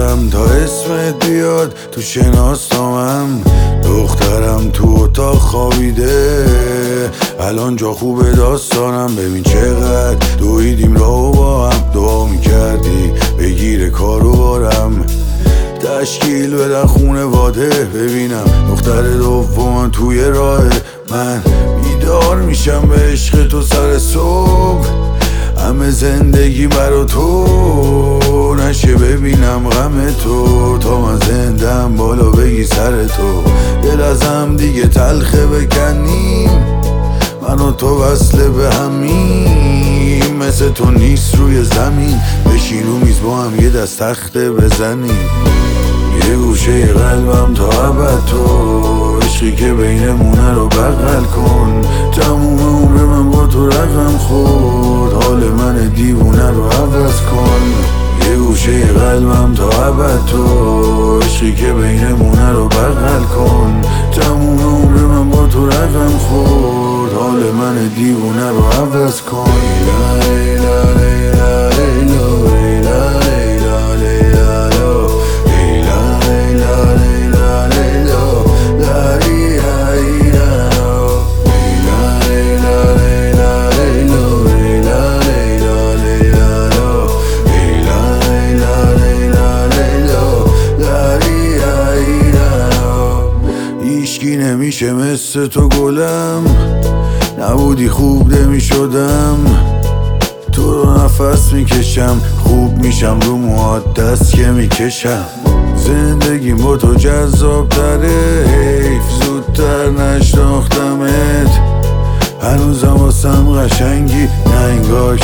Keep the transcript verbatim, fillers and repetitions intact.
میکشم تا اسمت بیاد تو شناسنامم. دخترم تو اتاق خوابیده، الان جا خوبه داستانم. ببین چقدر دویدیم راهو با هم، دعا میکردی بگیره کارو بارم. تشکیل بدن خونه واده، ببینم دختر دوم توی راه. من بیدار میشم به عشق تو سر صبح، همه زندگی برا تو نشه ببینم غم تو. تا من زندم بالا بگی سر تو، دل ازم دیگه تلخه بکنیم، من و تو وصله به همیم. مثل تو نیست روی زمین، بشین رو میز با هم یه دست تخته بزنیم. یه گوشه قلبم تا ابد تو، عشقی که بینمونه رو بغل کن. تموم عمر من با تو رقم خورد، حال من دیوونه رو عوض کن. یه گوشه قلبم تا ابد تو، عشقی که بینمونه رو بغل کن. تموم عمر من با تو رقم خورد، حال من دیوونه رو عوض کن. لیلا لیلا لیلا لیلا لیلا لیلا هیچکی نمیشه مثل تو گلم، نبودی خوب نمیشدم. تو رو نفس میکشم، خوب میشم رو موهات دست که میکشم. زندگیم با تو جذاب تره، حیف زودتر نشناختمت. هنوزم واسم قشنگی، نه انگار